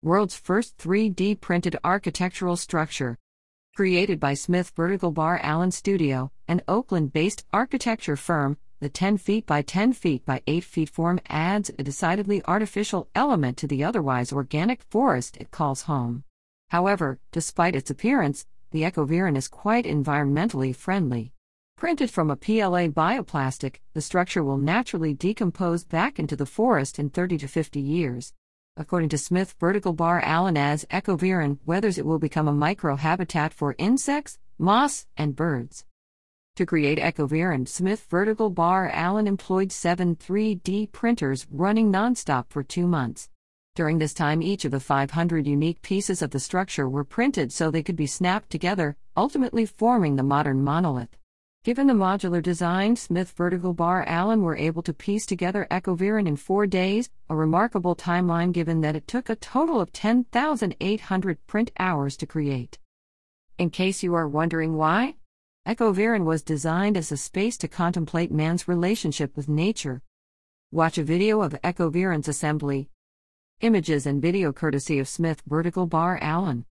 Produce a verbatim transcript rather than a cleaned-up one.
world's first three D printed architectural structure. Created by Smith Vertical Bar Allen Studio, an Oakland-based architecture firm, the ten feet by ten feet by eight feet form adds a decidedly artificial element to the otherwise organic forest it calls home. However, despite its appearance, the Ecoviron is quite environmentally friendly. Printed from a P L A bioplastic, the structure will naturally decompose back into the forest in thirty to fifty years. According to Smith Vertical Bar Allen, as Ecoviron weathers, it will become a microhabitat for insects, moss, and birds. To create Ecoviron, Smith Vertical Bar Allen employed seven three D printers running nonstop for two months. During this time, each of the five hundred unique pieces of the structure were printed so they could be snapped together, ultimately forming the modern monolith. Given the modular design, Smith Vertical Bar Allen were able to piece together Ecoviron in four days, a remarkable timeline given that it took a total of ten thousand eight hundred print hours to create. In case you are wondering why, Ecoviron was designed as a space to contemplate man's relationship with nature. Watch a video of Ecoviron's assembly. Images and video courtesy of Smith Vertical Bar Allen.